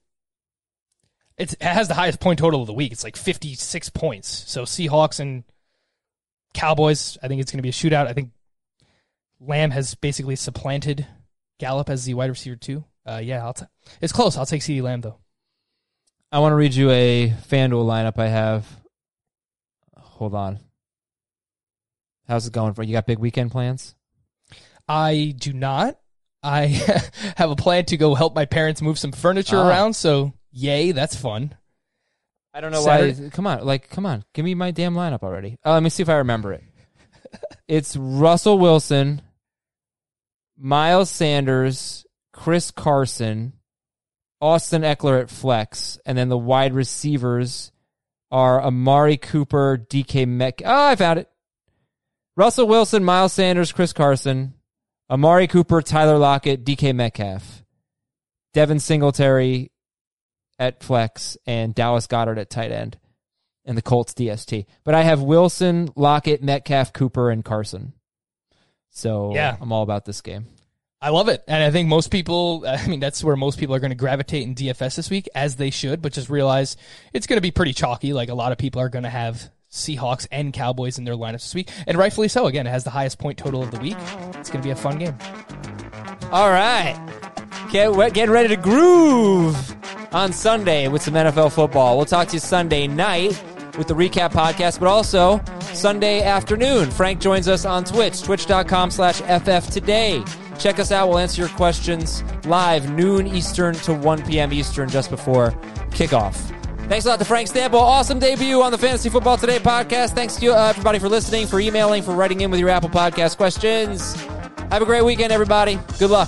Speaker 4: It has the highest point total of the week. It's like 56 points. So Seahawks and Cowboys, I think it's going to be a shootout. I think Lamb has basically supplanted Gallup as the wide receiver too. It's close. I'll take CeeDee Lamb though.
Speaker 1: I want to read you a FanDuel lineup I have. Hold on. How's it going for you? Got big weekend plans?
Speaker 4: I do not. I have a plan to go help my parents move some furniture around, so yay, that's fun.
Speaker 1: I don't know why. Come on. Give me my damn lineup already. Let me see if I remember it. It's Russell Wilson, Miles Sanders, Chris Carson, Austin Eckler at flex, and then the wide receivers are Amari Cooper, DK Metcalf. Oh, I found it. Russell Wilson, Miles Sanders, Chris Carson, Amari Cooper, Tyler Lockett, DK Metcalf, Devin Singletary at flex, and Dallas Goedert at tight end, and the Colts DST. But I have Wilson, Lockett, Metcalf, Cooper, and Carson. So yeah. I'm all about this game.
Speaker 4: I love it. And I think most people, that's where most people are going to gravitate in DFS this week, as they should, but just realize it's going to be pretty chalky. Like a lot of people are going to have Seahawks and Cowboys in their lineups this week. And rightfully so. Again, it has the highest point total of the week. It's going to be a fun game.
Speaker 1: All right. Getting ready to groove on Sunday with some NFL football. We'll talk to you Sunday night with the recap podcast, but also Sunday afternoon. Frank joins us on Twitch, twitch.com/FFtoday. Check us out. We'll answer your questions live noon Eastern to 1 p.m. Eastern just before kickoff. Thanks a lot to Frank Stample. Awesome debut on the Fantasy Football Today podcast. Thanks to you, everybody for listening, for emailing, for writing in with your Apple Podcast questions. Have a great weekend, everybody. Good luck.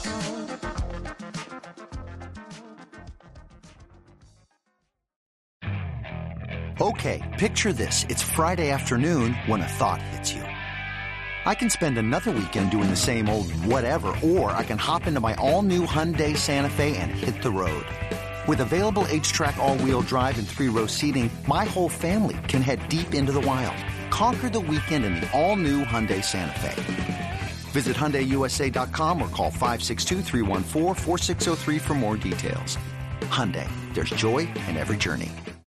Speaker 9: Okay, picture this. It's Friday afternoon when a thought hits you. I can spend another weekend doing the same old whatever, or I can hop into my all-new Hyundai Santa Fe and hit the road. With available H-Track all-wheel drive and 3-row seating, my whole family can head deep into the wild. Conquer the weekend in the all-new Hyundai Santa Fe. Visit HyundaiUSA.com or call 562-314-4603 for more details. Hyundai, there's joy in every journey.